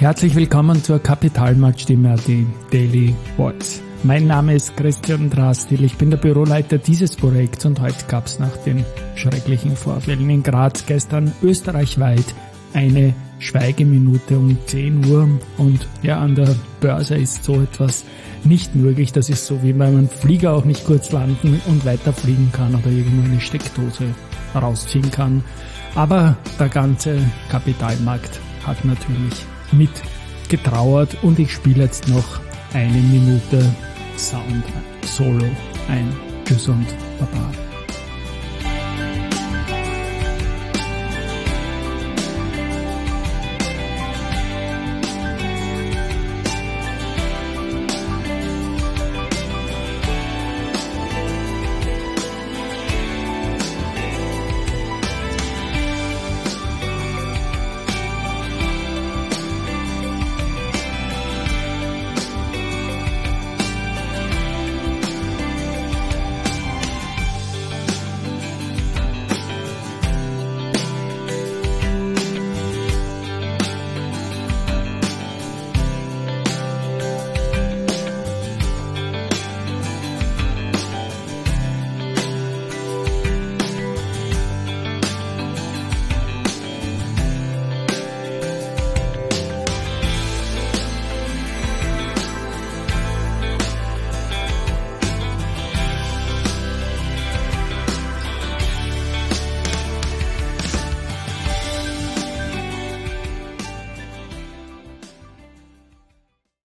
Herzlich willkommen zur Kapitalmarktstimme, die Daily Voice. Mein Name ist Christian Drastil, ich bin der Büroleiter dieses Projekts und heute gab es nach den schrecklichen Vorfällen in Graz gestern österreichweit eine Schweigeminute um 10 Uhr und ja, an der Börse ist so etwas nicht möglich. Das ist so, wie wenn man Flieger auch nicht kurz landen und weiterfliegen kann oder irgendwo eine Steckdose rausziehen kann. Aber der ganze Kapitalmarkt hat natürlich mitgetrauert und ich spiele jetzt noch eine Minute Sound Solo ein. Tschüss und Baba.